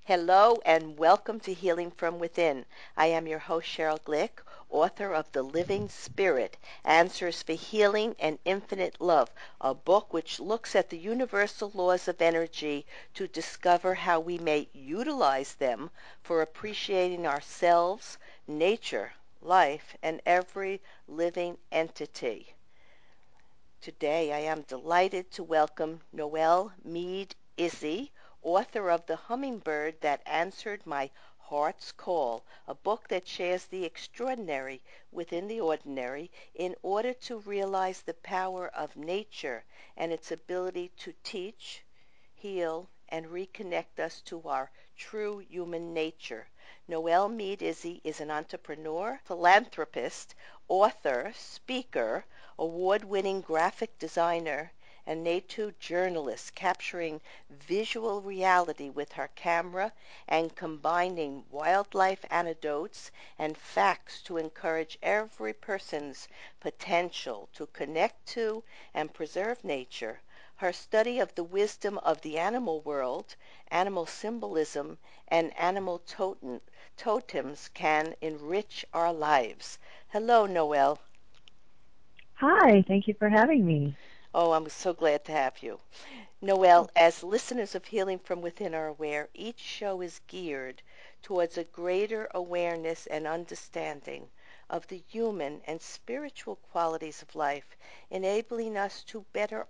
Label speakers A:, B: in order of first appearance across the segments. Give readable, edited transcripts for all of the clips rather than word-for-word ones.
A: Hello and welcome to Healing from Within. I am your host, Cheryl Glick, author of The Living Spirit, Answers for Healing and Infinite Love, a book which looks at the universal laws of energy to discover how we may utilize them for appreciating ourselves, nature, life, and every living entity. Today I am delighted to welcome Noelle Mead Izzy, author of The Hummingbird That Answered My Heart's Call, a book that shares the extraordinary within the ordinary in order to realize the power of nature and its ability to teach, heal, and reconnect us to our true human nature. Noelle Mead Izzy is an entrepreneur, philanthropist, author, speaker, award-winning graphic designer, and nature journalist, capturing visual reality with her camera and combining wildlife anecdotes and facts to encourage every person's potential to connect to and preserve nature. Her study of the wisdom of the animal world, animal symbolism, and animal totems can enrich our lives. Hello, Noelle.
B: Hi, thank you for having me.
A: Oh, I'm so glad to have you. Noelle, as listeners of Healing from Within are aware, each show is geared towards a greater awareness and understanding of the human and spiritual qualities of life, enabling us to better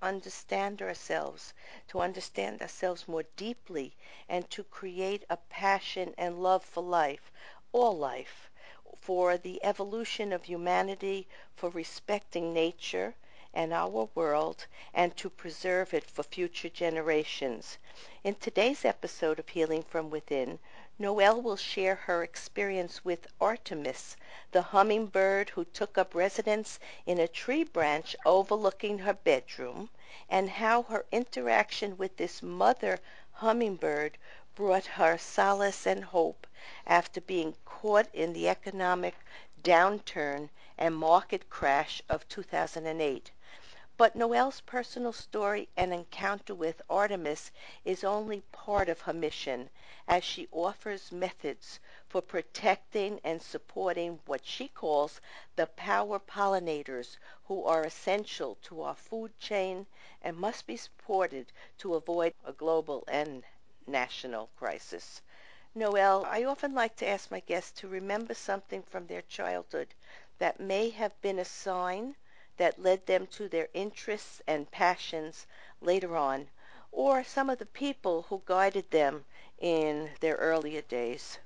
A: understand ourselves more deeply, and to create a passion and love for life, all life, for the evolution of humanity, for respecting nature and our world, and to preserve it for future generations. In today's episode of Healing from Within, Noelle will share her experience with Artemis, the hummingbird who took up residence in a tree branch overlooking her bedroom, and how her interaction with this mother hummingbird brought her solace and hope after being caught in the economic downturn and market crash of 2008. But Noelle's personal story and encounter with Artemis is only part of her mission, as she offers methods for protecting and supporting what she calls the power pollinators, who are essential to our food chain and must be supported to avoid a global and national crisis. Noelle, I often like to ask my guests to remember something from their childhood that may have been a sign that led them to their interests and passions later on, or some of the people who guided them in their earlier days.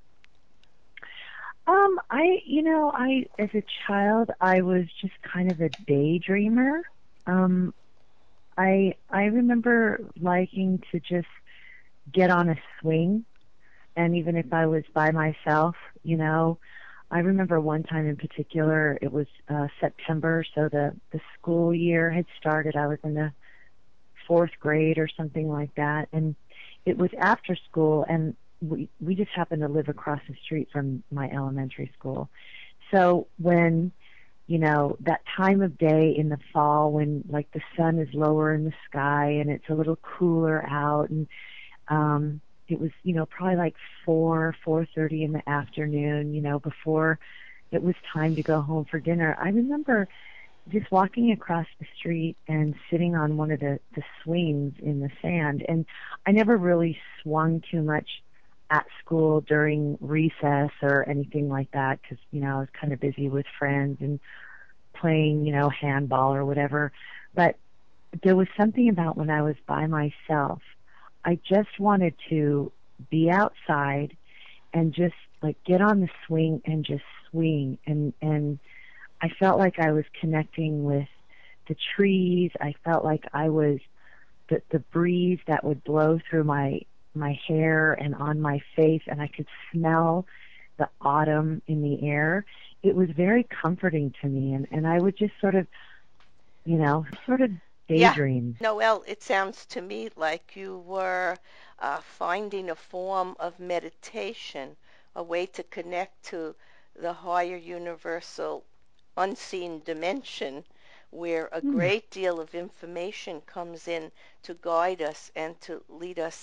B: As a child, I was just kind of a daydreamer. Um, I remember liking to just get on a swing, and even if I was by myself, I remember one time in particular, it was September, so the school year had started. I was in the fourth grade or something like that, and it was after school, and we just happened to live across the street from my elementary school. So when that time of day in the fall when like the sun is lower in the sky and it's a little cooler out, and it was probably like 4:30 in the afternoon, before it was time to go home for dinner. I remember just walking across the street and sitting on one of the swings in the sand. And I never really swung too much at school during recess or anything like that because, I was kind of busy with friends and playing, handball or whatever. But there was something about when I was by myself, I just wanted to be outside and just like get on the swing and just swing, and I felt like I was connecting with the trees. I felt like I was the breeze that would blow through my hair and on my face, and I could smell the autumn in the air. It was very comforting to me, and I would just sort of
A: Yeah,
B: daydream.
A: Noelle, it sounds to me like you were finding a form of meditation, a way to connect to the higher universal unseen dimension where a
B: Hmm.
A: great deal of information comes in to guide us and to lead us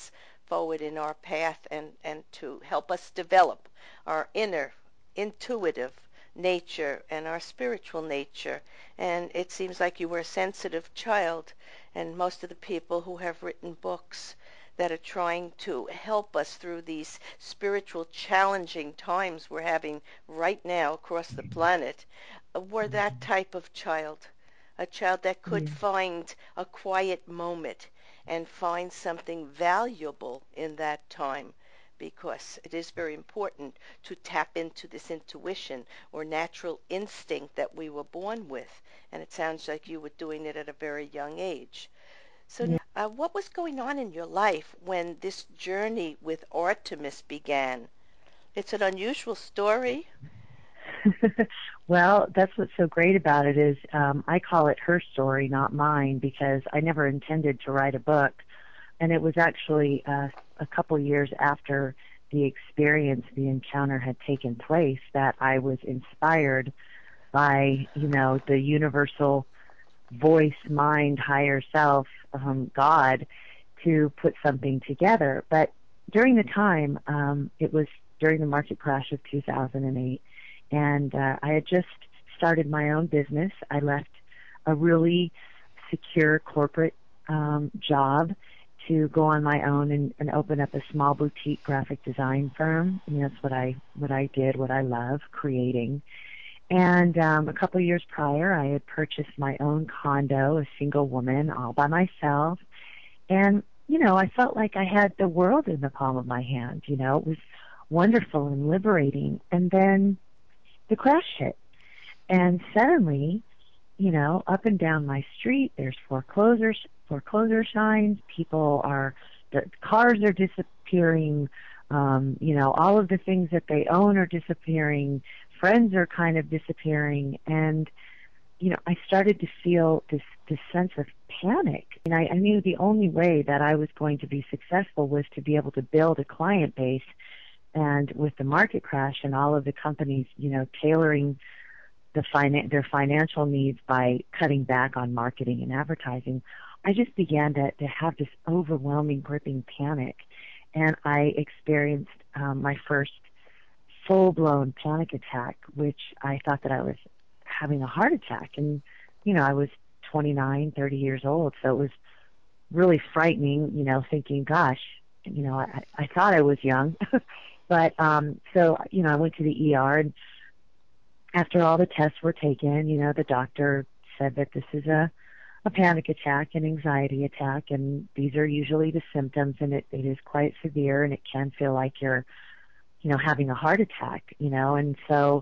A: forward in our path and to help us develop our inner intuitive nature and our spiritual nature. And it seems like you were a sensitive child, and most of the people who have written books that are trying to help us through these spiritual challenging times we're having right now across the planet were that type of child, a child that could
B: Yeah.
A: find a quiet moment and find something valuable in that time, because it is very important to tap into this intuition or natural instinct that we were born with. And it sounds like you were doing it at a very young age. So
B: Yeah.
A: now, what was going on in your life when this journey with Artemis began? It's an unusual story.
B: Well, that's what's so great about it is I call it her story, not mine, because I never intended to write a book. And it was actually a couple years after the experience, the encounter had taken place, that I was inspired by, the universal voice, mind, higher self, God, to put something together. But during the time, it was during the market crash of 2008, and I had just started my own business. I left a really secure corporate job to go on my own and open up a small boutique graphic design firm. And that's what I did, what I love, creating. And a couple of years prior, I had purchased my own condo, a single woman, all by myself. And, I felt like I had the world in the palm of my hand. It was wonderful and liberating. And then the crash hit. And suddenly, up and down my street, there's foreclosure signs. The cars are disappearing. All of the things that they own are disappearing. Friends are kind of disappearing. And, I started to feel this sense of panic. And I knew the only way that I was going to be successful was to be able to build a client base. And with the market crash and all of the companies, tailoring their financial needs by cutting back on marketing and advertising, I just began to have this overwhelming, gripping panic. And I experienced my first full-blown panic attack, which I thought that I was having a heart attack. And, I was 29, 30 years old, so it was really frightening, thinking, gosh, I thought I was young. But so, I went to the ER, and after all the tests were taken, the doctor said that this is a panic attack, an anxiety attack, and these are usually the symptoms, and it is quite severe, and it can feel like you're, having a heart attack, and so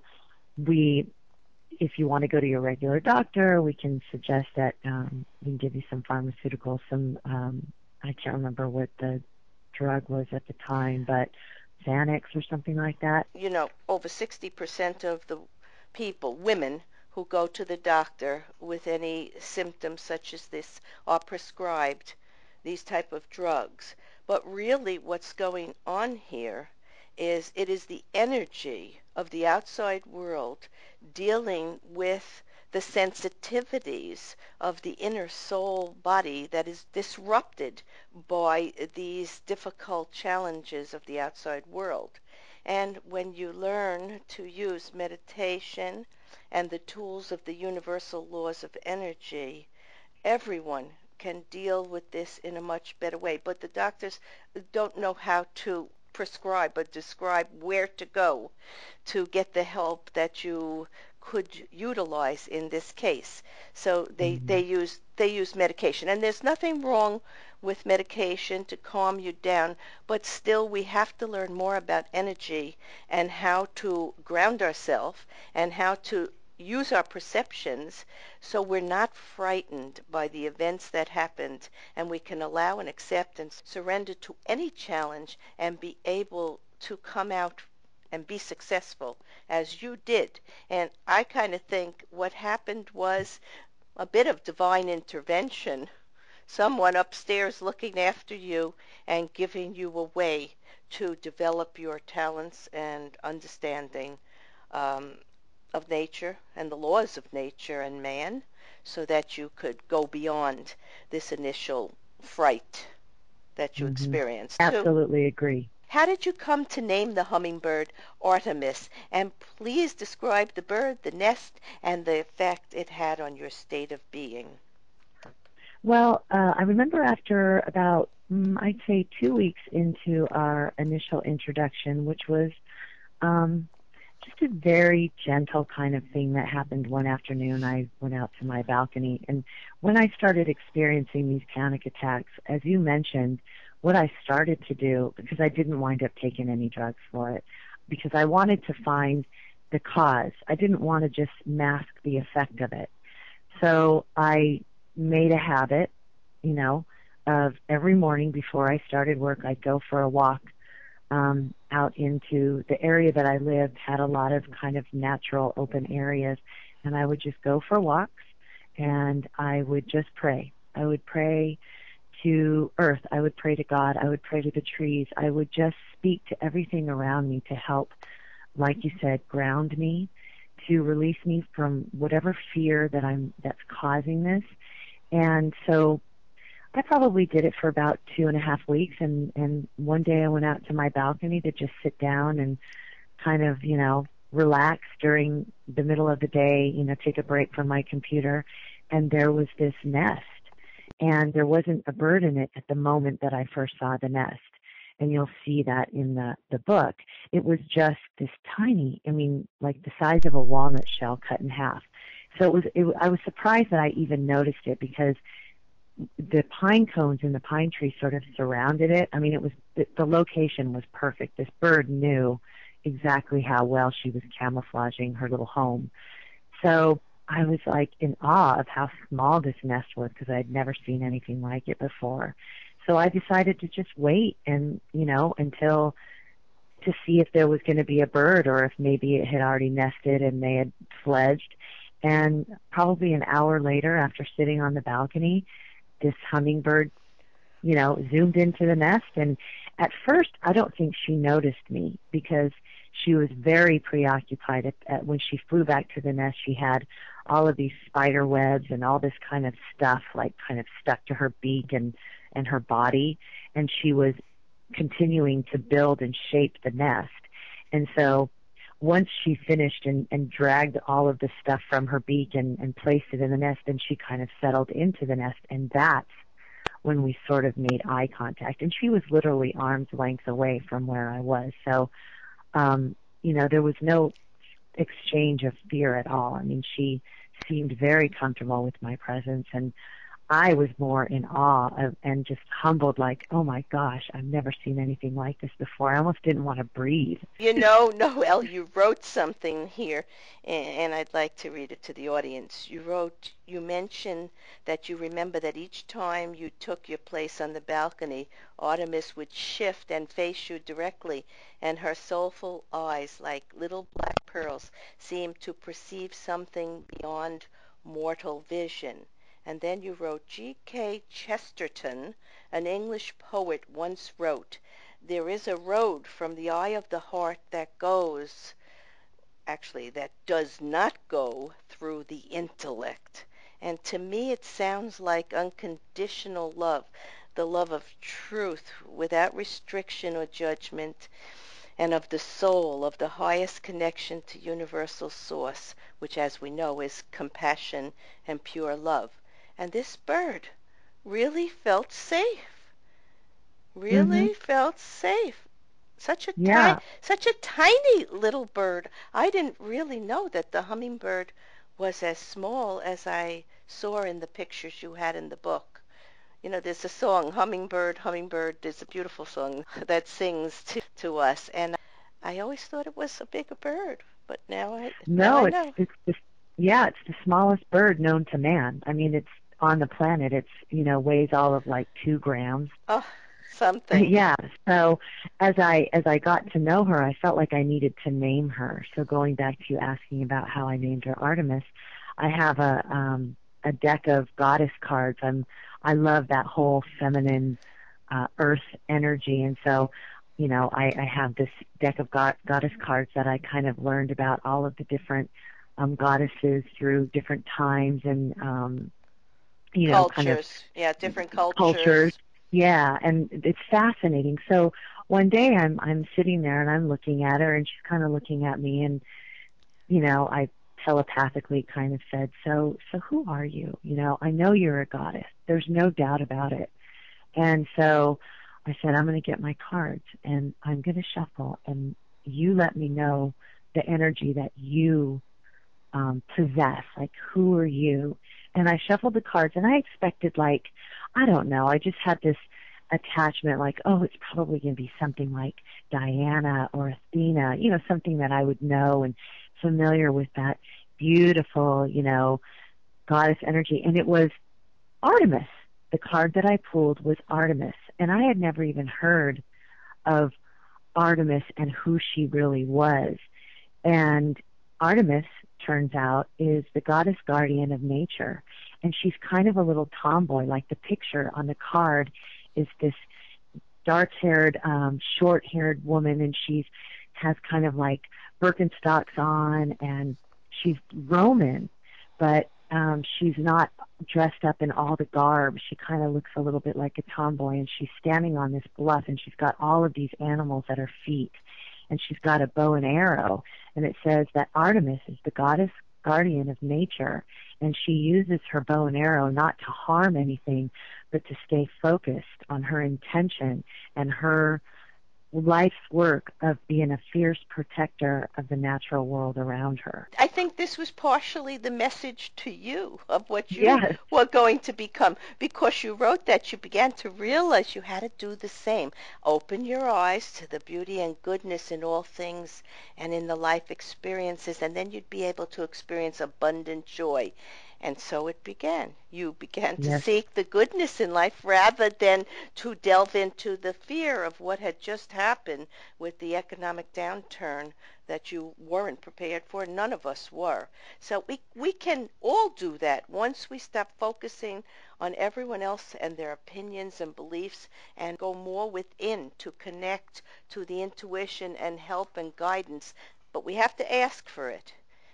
B: if you want to go to your regular doctor, we can suggest that we can give you some pharmaceuticals, I can't remember what the drug was at the time, but Xanax or something like that.
A: Over 60% of the people, women, who go to the doctor with any symptoms such as this are prescribed these type of drugs. But really what's going on here is it is the energy of the outside world dealing with the sensitivities of the inner soul body that is disrupted by these difficult challenges of the outside world. And when you learn to use meditation and the tools of the universal laws of energy, everyone can deal with this in a much better way. But the doctors don't know how to prescribe or describe where to go to get the help that you could utilize in this case. So
B: Mm-hmm.
A: they use medication, and there's nothing wrong with medication to calm you down, but still we have to learn more about energy and how to ground ourselves and how to use our perceptions so we're not frightened by the events that happened, and we can allow and accept and surrender to any challenge and be able to come out and be successful as you did. And I kind of think what happened was a bit of divine intervention, someone upstairs looking after you and giving you a way to develop your talents and understanding um, of nature and the laws of nature and man, so that you could go beyond this initial fright. that you
B: Mhm.
A: experienced too.
B: Absolutely agree.
A: How did you come to name the hummingbird Artemis? And please describe the bird, the nest, and the effect it had on your state of being.
B: Well, I remember after about, I'd say 2 weeks into our initial introduction, which was um, just a very gentle kind of thing that happened one afternoon. I went out to my balcony, and when I started experiencing these panic attacks, as you mentioned, what I started to do, because I didn't wind up taking any drugs for it, because I wanted to find the cause. I didn't want to just mask the effect of it. So I made a habit, you know, of every morning before I started work, I'd go for a walk out into the area that I lived, had a lot of kind of natural open areas, and I would just go for walks and I would just pray. I would pray to earth, I would pray to God, I would pray to the trees, I would just speak to everything around me to help, like you said, ground me, to release me from whatever fear that's causing this. And so I probably did it for about 2.5 weeks, and one day I went out to my balcony to just sit down and kind of, relax during the middle of the day, take a break from my computer, and there was this nest, and there wasn't a bird in it at the moment that I first saw the nest. And you'll see that in the book. It was just this tiny, like the size of a walnut shell cut in half. So I was surprised that I even noticed it, because the pine cones in the pine tree sort of surrounded it. The location was perfect. This bird knew exactly how well she was camouflaging her little home. So I was like in awe of how small this nest was, because I had never seen anything like it before. So I decided to just wait and, until to see if there was going to be a bird, or if maybe it had already nested and they had fledged. And probably an hour later, after sitting on the balcony, this hummingbird, zoomed into the nest. And at first, I don't think she noticed me, because she was very preoccupied. When she flew back to the nest, she had all of these spider webs and all this kind of stuff, like kind of stuck to her beak and her body. And she was continuing to build and shape the nest. And so once she finished and dragged all of the stuff from her beak and placed it in the nest, then she kind of settled into the nest. And that's when we sort of made eye contact. And she was literally arm's length away from where I was. So, there was no exchange of fear at all. She seemed very comfortable with my presence, and I was more in awe and just humbled, like, oh my gosh, I've never seen anything like this before. I almost didn't want to breathe.
A: Noelle, you wrote something here, and I'd like to read it to the audience. You mentioned that you remember that each time you took your place on the balcony, Artemis would shift and face you directly, and her soulful eyes, like little black pearls, seemed to perceive something beyond mortal vision. And then you wrote, G.K. Chesterton, an English poet, once wrote, there is a road from the eye of the heart that does not go through the intellect. And to me, it sounds like unconditional love, the love of truth without restriction or judgment, and of the soul, of the highest connection to universal source, which, as we know, is compassion and pure love. And this bird really felt safe,
B: Mhm.
A: really felt safe.
B: Yeah.
A: Such a tiny little bird. I didn't really know that the hummingbird was as small as I saw in the pictures you had in the book. There's a song, Hummingbird, Hummingbird. There's a beautiful song that sings to us, and I always thought it was a bigger bird, but now I
B: No,
A: know.
B: it's the smallest bird known to man. It's on the planet. It's, weighs all of like 2 grams.
A: Oh, something.
B: Yeah. So as I got to know her, I felt like I needed to name her. So going back to you asking about how I named her Artemis, I have a deck of goddess cards. I love that whole feminine earth energy, and so I have this deck of goddess cards that I kind of learned about all of the different goddesses through different times and kind of
A: Cultures. Yeah, different
B: cultures.
A: cultures.
B: Yeah, and it's fascinating. So one day I'm sitting there and I'm looking at her and she's kind of looking at me, and I telepathically kind of said, so who are you? I know you're a goddess. There's no doubt about it. And so I said, I'm going to get my cards and I'm going to shuffle, and you let me know the energy that you possess. Like, who are you? And I shuffled the cards, and I expected, like, I don't know, I just had this attachment, like, oh, it's probably going to be something like Diana or Athena, something that I would know and familiar with that beautiful, goddess energy. And it was Artemis. The card that I pulled was Artemis, and I had never even heard of Artemis and who she really was. And Artemis, turns out, is the goddess guardian of nature, and she's kind of a little tomboy. Like, the picture on the card is this dark-haired, short-haired woman, and she has kind of like Birkenstocks on, and she's Roman, but she's not dressed up in all the garb. She kind of looks a little bit like a tomboy, and she's standing on this bluff, and she's got all of these animals at her feet, and she's got a bow and arrow, and it says that Artemis is the goddess guardian of nature, and she uses her bow and arrow not to harm anything, but to stay focused on her intention and her life's work of being a fierce protector of the natural world around her.
A: I think this was partially the message to you of what you
B: Yes.
A: were going to become. Because you wrote that, you began to realize you had to do the same. Open your eyes to the beauty and goodness in all things and in the life experiences, and then you'd be able to experience abundant joy. And so it began. You began to
B: Yes.
A: seek the goodness in life rather than to delve into the fear of what had just happened with the economic downturn that you weren't prepared for. None of us were. So we can all do that once we stop focusing on everyone else and their opinions and beliefs and go more within to connect to the intuition and help and guidance. But we have to ask for it.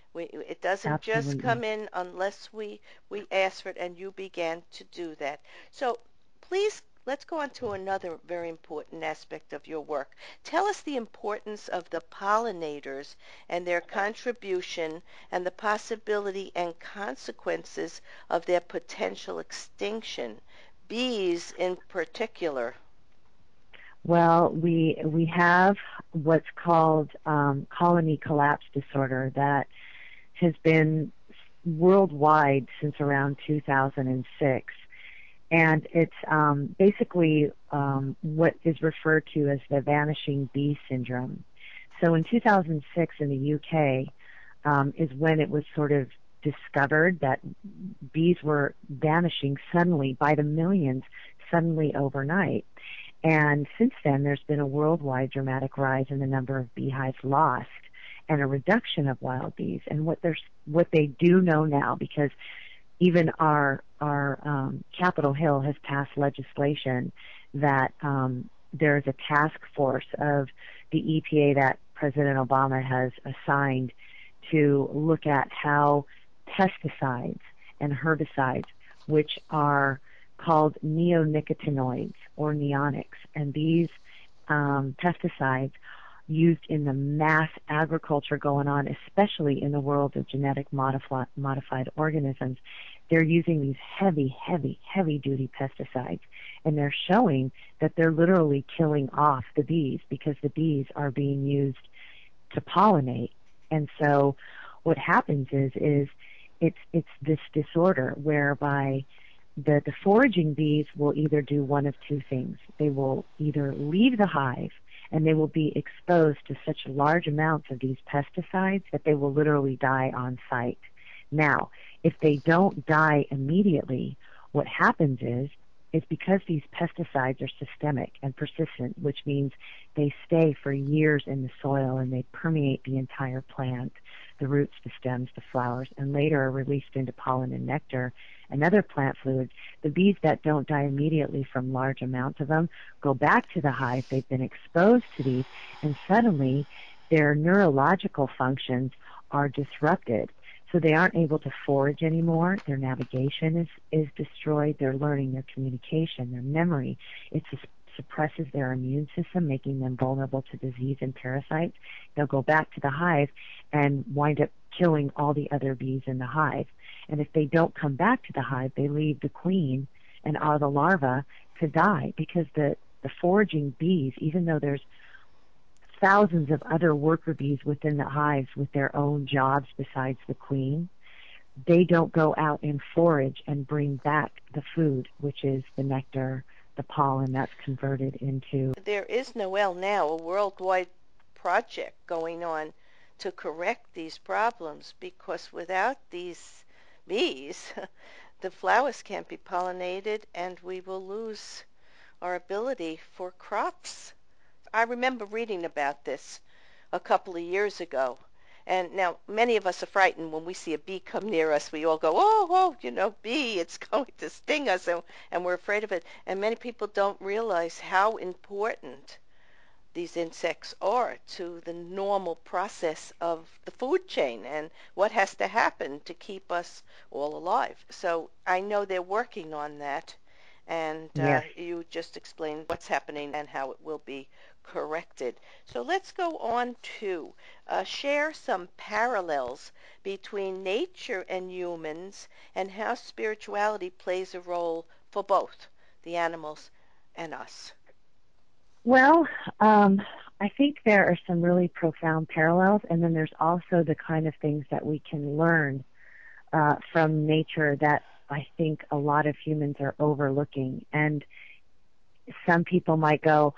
A: It doesn't just
B: Absolutely.
A: come in unless we ask for it, and you began to do that. So please, let's go on to another very important aspect of your work. Tell us the importance of the pollinators and their contribution and the possibility and consequences of their potential extinction, bees in particular.
B: Well, we have what's called colony collapse disorder that has been worldwide since around 2006. And it's basically what is referred to as the vanishing bee syndrome. So in 2006 in the UK is when it was sort of discovered that bees were vanishing suddenly by the millions, suddenly overnight. And since then, there's been a worldwide dramatic rise in the number of beehives lost and a reduction of wild bees. And what they do know now, because even our Capitol Hill has passed legislation that there's a task force of the EPA that President Obama has assigned to look at how pesticides and herbicides, which are called neonicotinoids or neonics, and these pesticides used in the mass agriculture going on, especially in the world of genetic modified organisms, they're using these heavy-duty pesticides, and they're showing that they're literally killing off the bees because the bees are being used to pollinate. And so what happens is it's this disorder whereby the foraging bees will either do one of two things. They will either leave the hive and they will be exposed to such large amounts of these pesticides that they will literally die on site. Now, if they don't die immediately, what happens is because these pesticides are systemic and persistent, which means they stay for years in the soil and they permeate the entire plant, the roots, the stems, the flowers, and later are released into pollen and nectar and other plant fluids. The bees that don't die immediately from large amounts of them go back to the hive. They've been exposed to these, and suddenly their neurological functions are disrupted. So they aren't able to forage anymore. Their navigation is destroyed. Their learning, their communication, their memory. It suppresses their immune system, making them vulnerable to disease and parasites. They'll go back to the hive and wind up killing all the other bees in the hive. And if they don't come back to the hive, they leave the queen and all the larvae to die, because the foraging bees, even though there's thousands of other worker bees within the hives with their own jobs besides the queen, they don't go out and forage and bring back the food, which is the nectar, the pollen that's converted into.
A: There is, Noelle, now a worldwide project going on to correct these problems, because without these bees, the flowers can't be pollinated and we will lose our ability for crops. I remember reading about this a couple of years ago. And now many of us are frightened when we see a bee come near us. We all go, oh, bee, it's going to sting us, and we're afraid of it. And many people don't realize how important these insects are to the normal process of the food chain and what has to happen to keep us all alive. So I know they're working on that, and
B: Yes.
A: you just explained what's happening and how it will be corrected. So let's go on to share some parallels between nature and humans, and how spirituality plays a role for both the animals and us.
B: Well, I think there are some really profound parallels, and then there's also the kind of things that we can learn from nature that I think a lot of humans are overlooking. And some people might go,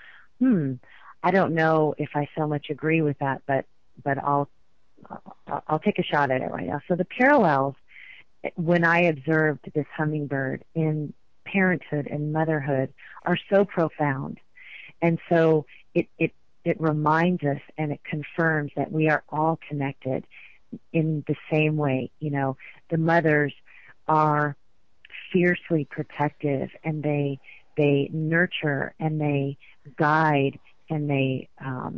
B: I don't know if I so much agree with that, but I'll take a shot at it right now. So the parallels, when I observed this hummingbird in parenthood and motherhood, are so profound. And so it reminds us and it confirms that we are all connected in the same way. You know, the mothers are fiercely protective, and they nurture and they guide, and they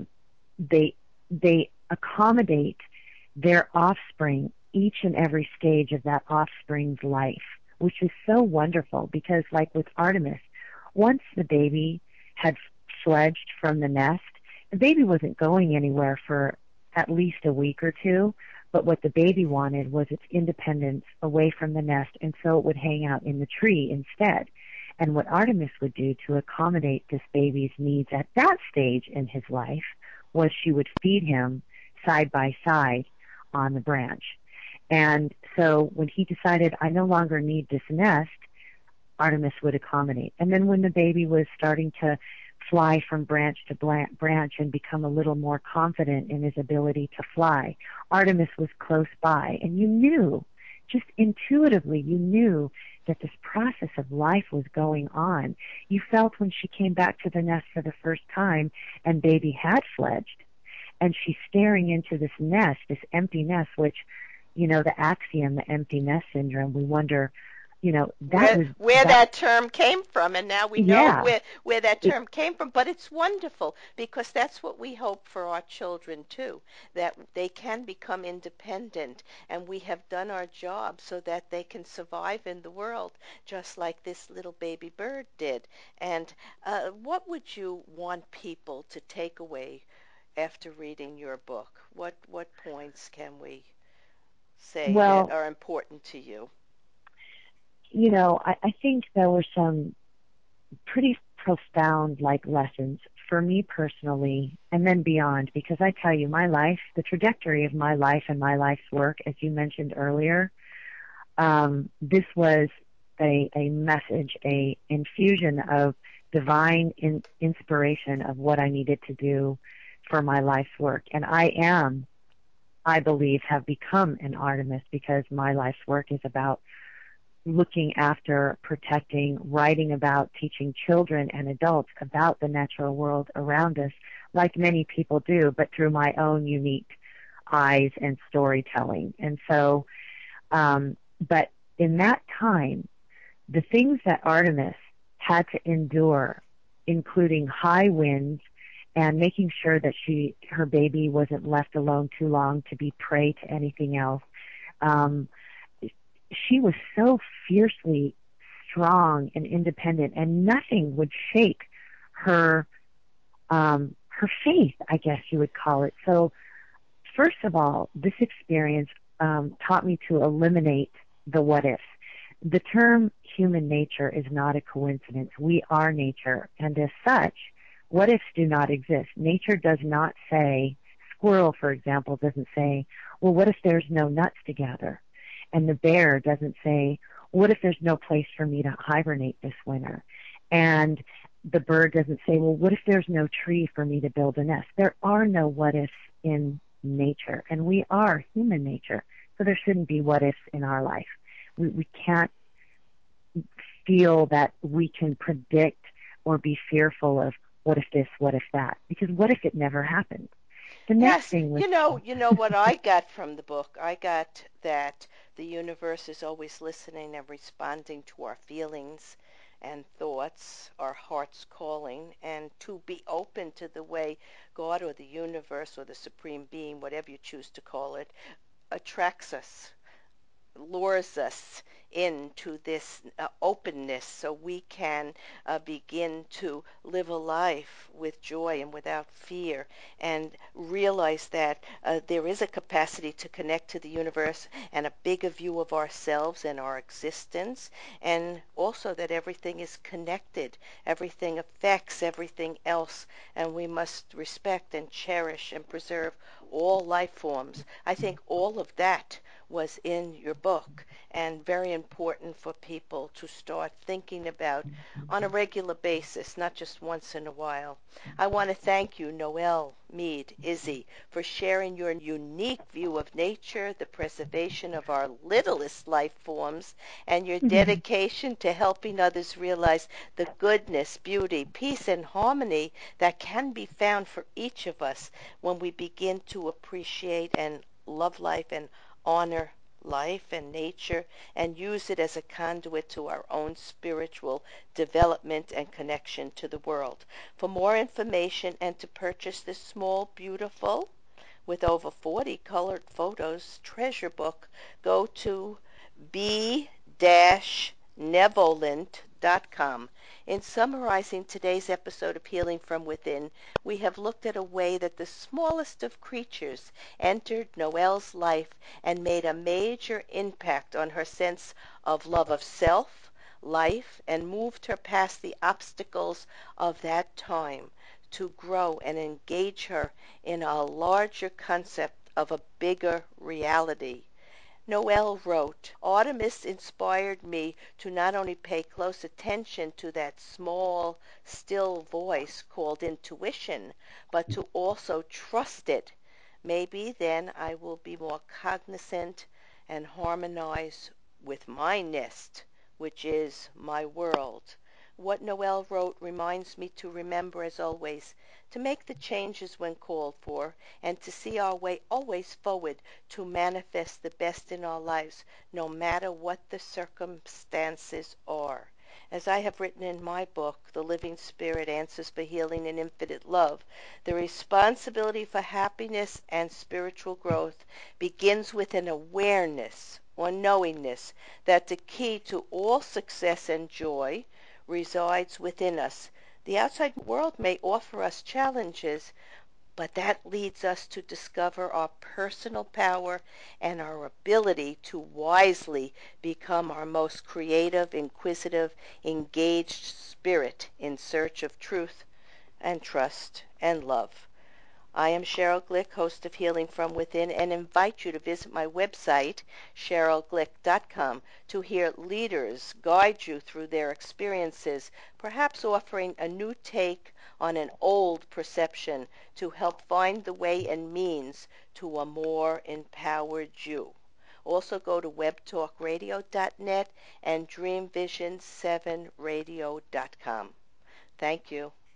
B: accommodate their offspring each and every stage of that offspring's life, which is so wonderful, because like with Artemis, once the baby had fledged from the nest, the baby wasn't going anywhere for at least a week or two, but what the baby wanted was its independence away from the nest, and so it would hang out in the tree instead. And what Artemis would do to accommodate this baby's needs at that stage in his life was she would feed him side by side on the branch. And so when he decided, I no longer need this nest, Artemis would accommodate. And then when the baby was starting to fly from branch to branch and become a little more confident in his ability to fly, Artemis was close by. And you knew, just intuitively, you knew that this process of life was going on. You felt when she came back to the nest for the first time and baby had fledged, and she's staring into this nest, this empty nest, which, you know, the axiom, the empty nest syndrome, we wonder, you know,
A: where that term came from, and now we know
B: yeah,
A: where that term came from. But it's wonderful, because that's what we hope for our children too, that they can become independent, and we have done our job so that they can survive in the world, just like this little baby bird did. And what would you want people to take away after reading your book? What points can we say that
B: well,
A: are important to you?
B: you know, I think there were some pretty profound lessons for me personally, and then beyond, because I tell you, my life, the trajectory of my life and my life's work, as you mentioned earlier, this was a message, a infusion of divine inspiration of what I needed to do for my life's work. And I believe, have become an Artemis, because my life's work is about looking after, protecting, writing about, teaching children and adults about the natural world around us, like many people do, but through my own unique eyes and storytelling. And so, but in that time, the things that Artemis had to endure, including high winds and making sure that her baby wasn't left alone too long to be prey to anything else, Um, she was so fiercely strong and independent, and nothing would shake her her faith, I guess you would call it. So, first of all, this experience taught me to eliminate the what ifs. The term human nature is not a coincidence. We are nature, and as such, what ifs do not exist. Nature does not say, squirrel, for example, doesn't say, well, what if there's no nuts to gather? And the bear doesn't say, what if there's no place for me to hibernate this winter? And the bird doesn't say, well, what if there's no tree for me to build a nest? There are no what ifs in nature, and we are human nature, so there shouldn't be what ifs in our life. We can't feel that we can predict or be fearful of what if this, what if that, because what if it never happened? The next
A: Yes,
B: thing was,
A: you know what I got from the book? I got that the universe is always listening and responding to our feelings and thoughts, our heart's calling, and to be open to the way God or the universe or the supreme being, whatever you choose to call it, attracts us, lures us into this openness so we can begin to live a life with joy and without fear, and realize that there is a capacity to connect to the universe and a bigger view of ourselves and our existence, and also that everything is connected, everything affects everything else, and we must respect and cherish and preserve all life forms. I think all of that was in your book, and very important for people to start thinking about on a regular basis, not just once in a while. I want to thank you, Noelle, Mead, Izzy, for sharing your unique view of nature, the preservation of our littlest life forms, and your dedication to helping others realize the goodness, beauty, peace, and harmony that can be found for each of us when we begin to appreciate and love life and honor life and nature, and use it as a conduit to our own spiritual development and connection to the world. For more information and to purchase this small, beautiful, with over 40 colored photos treasure book, go to b-nevolent.com. In summarizing today's episode of Healing from Within, we have looked at a way that the smallest of creatures entered Noelle's life and made a major impact on her sense of love of self, life, and moved her past the obstacles of that time to grow and engage her in a larger concept of a bigger reality. Noelle wrote, Artemis inspired me to not only pay close attention to that small, still voice called intuition, but to also trust it. Maybe then I will be more cognizant and harmonize with my nest, which is my world. What Noelle wrote reminds me to remember, as always, to make the changes when called for, and to see our way always forward to manifest the best in our lives, no matter what the circumstances are. As I have written in my book, The Living Spirit Answers for Healing and Infinite Love, the responsibility for happiness and spiritual growth begins with an awareness or knowingness that the key to all success and joy resides within us. The outside world may offer us challenges, but that leads us to discover our personal power and our ability to wisely become our most creative, inquisitive, engaged spirit in search of truth and trust and love. I am Cheryl Glick, host of Healing from Within, and invite you to visit my website, cherylglick.com, to hear leaders guide you through their experiences, perhaps offering a new take on an old perception to help find the way and means to a more empowered you. Also go to webtalkradio.net and dreamvision7radio.com. Thank you.